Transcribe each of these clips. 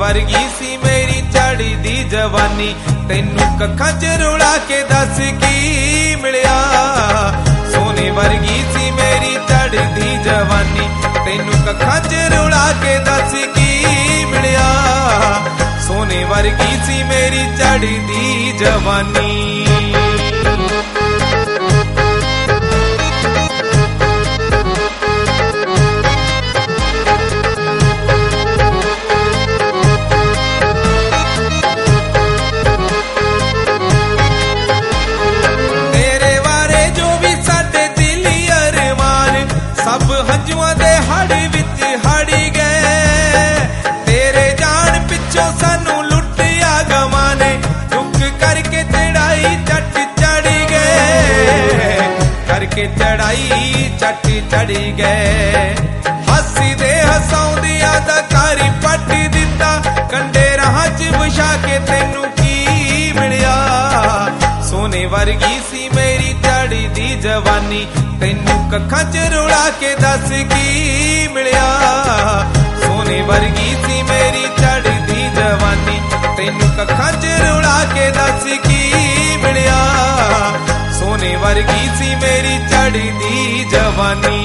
वर्गी सी मेरी चढ़दी जवानी, तैनू कखां च रुला के दस की मिलिया। सोने वर्गी सी मेरी चढ़दी जवानी, तैनू कखां च रुला के दस की मिलिया। सोने वर्गी सी मेरी चढ़दी जवानी। सब हंजुआं दे हड़ विच हड़ी गए, तेरे जान पिछों सानू लुटिया गवां ने, झुक करके चढ़ाई चट चढ़ गए, करके चढ़ाई चट चढ़ गए। हसी दे हसाउंदियां दा कारी पट दिता, कंडे राह च विछा के तैनू की मिलिया। सोने वर्गी सी मेरी चढ़दी जवानी, तैनू कखां च रुला के दस की मिलिया। सोने वर्गी सी मेरी चढ़दी जवानी, तैनू कखां च रुला के दस की मिलिया। सोने वर्गी सी मेरी चढ़दी जवानी।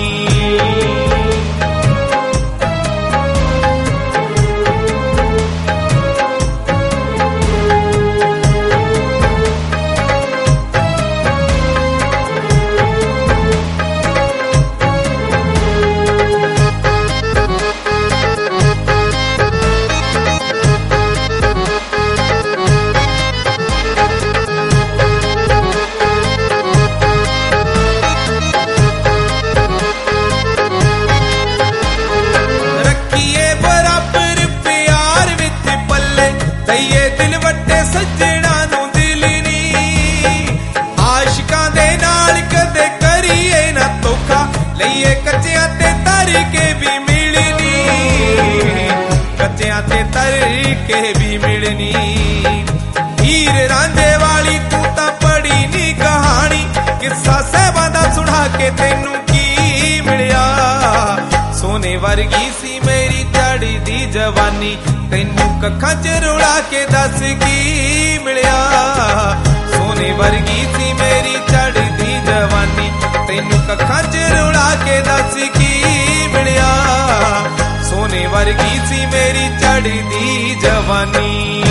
ये दिल वड्डे सज्जणा नू दिल नी, आशिकां दे नाल कदे करिए ना धोखा, लईए कच्चियां ते तर के भी मिलनी, कच्चियां ते तर के भी मिलनी। हीर रांझे वाली तू तां पढ़ी नी कहानी, किस्सा सहबां दा सुना के तैनू की मिलिया। सोने वर्गी सी मेरी चढ़दी जवानी, तैनू कखां च रुला के दस की मिलिया। सोने वर्गी सी मेरी चढ़दी जवानी, तैनू कखां च रुला के दस की मिलिया। सोने वर्गी सी मेरी चढ़दी जवानी।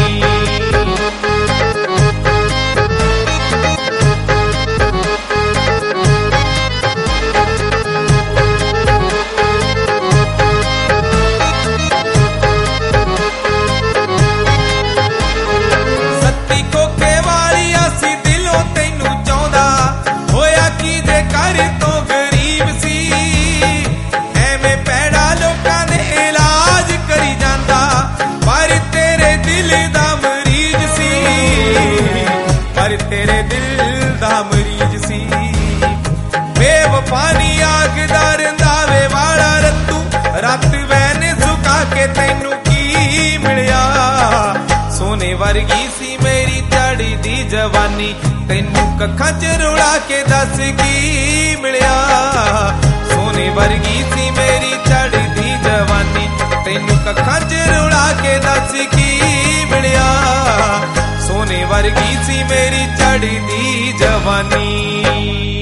तेरे दिल दा मरीज सी, बेवफानी आगदार दावे वाला रत्तू, रात वैने सुका के तैनू की मिलिया। सोने वर्गी सी मेरी चढ़दी जवानी, तैनू कखां च रुला के दस की मिलिया। सोने वर्गी सी मेरी चढ़दी जवानी, तैनू कखां च रुला के दस की मिलिया। सोने वर्गी सी मेरी चढ़दी जवानी।